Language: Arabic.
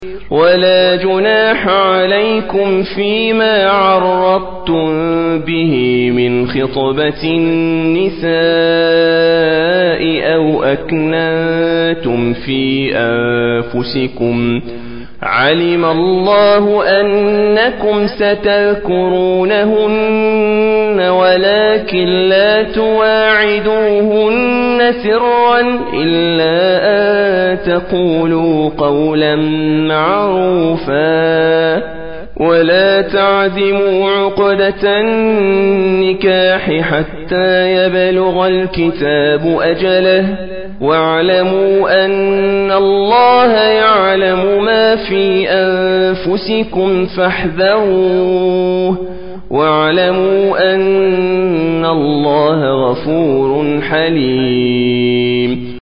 ولا جناح عليكم فيما عرضتم به من خطبة النساء أو أكننتم في أنفسكم علم الله أنكم ستذكرونهن ولكن لا تواعدوهن سرا إلا أن تقولوا قولا معروفا ولا تعزموا عقدة النكاح حتى يبلغ الكتاب أجله واعلموا أن الله يعلم ما في أنفسكم فاحذروه واعلموا أن الله غفور حليم.